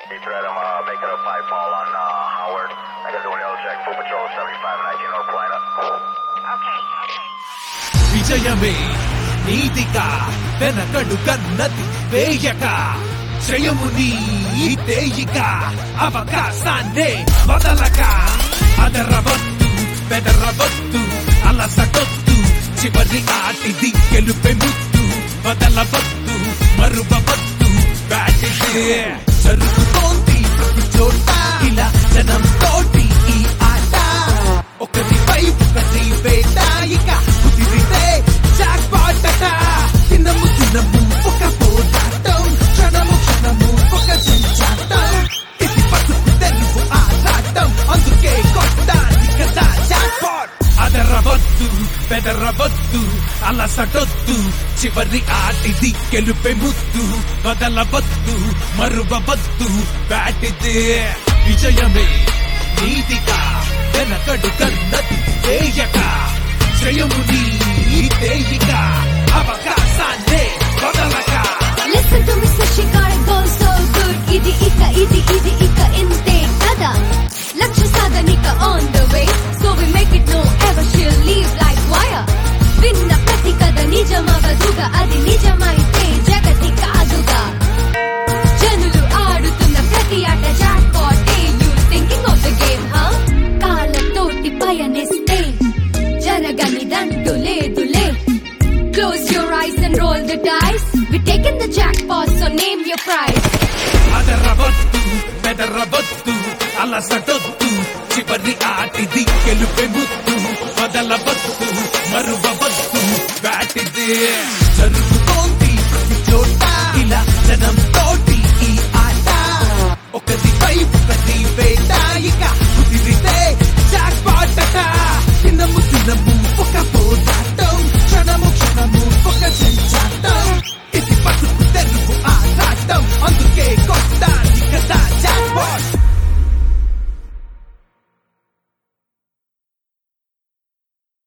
Detroit, I'm making a pipe fall on Howard. I gotta do an L check. Full patrol 75 and 19 North Plano. Okay. విజయమే నీతిగా వెనకడు కన్నది వేయక శ్రేయముని తేయిక అవకాశాన్నే వదలక అదరవద్దు బెదరవద్దు అలసటొద్దు చివరి ఆటిది గెలుపె ముద్దు వదలవద్దు మరువవద్దు బ్యాటిదే జరుగుతోంది ప్రతి చోట ఇలా జనం తోటి ఈ ఆట ఒకరిపై ఒకరి వేట ఇక కుదిరితే జాక్ పాట్ అట దినము దినము ఒక పోరాటం క్షణము క్షణము ఒక సంచాటం ఇది పసుపు తెలుగు ఆరాటం అందుకే కొట్టాలి కదా జాక్ పాట్ అదరవద్దు బెదరవద్దు అలసటొద్దు చివరి ఆటిది గెలుపె ముద్దు వదలవద్దు మరువవద్దు బ్యాటిదే విజయమే నీతిగా వెనకడు కన్నది వేయక శ్రేయముని తేయిక అవకాశాన్నే వదలక Listen to me, so she got it going so good. Idi ika inte kada. Lakshya sadhanika on the way, so we make it no ever she'll leave like wire. Vinna prati kada nijamavaduga, adi nijamaite jagati kaduga. Janulu aadutunna prati aata jackpot. You thinking of the game, huh? Kalam toti payaniste, jaraganidantu ledule. Close your eyes and roll the dice. We're taking the jackpot, so name your price. అదరవద్దు బెదరవద్దు అలసటొద్దు చివరి ఆటిది గెలుపె ముద్దు వదలవద్దు మరువవద్దు బ్యాటిదే జరుగుతోంది ప్రతి చోట ఇలా జనం తోటి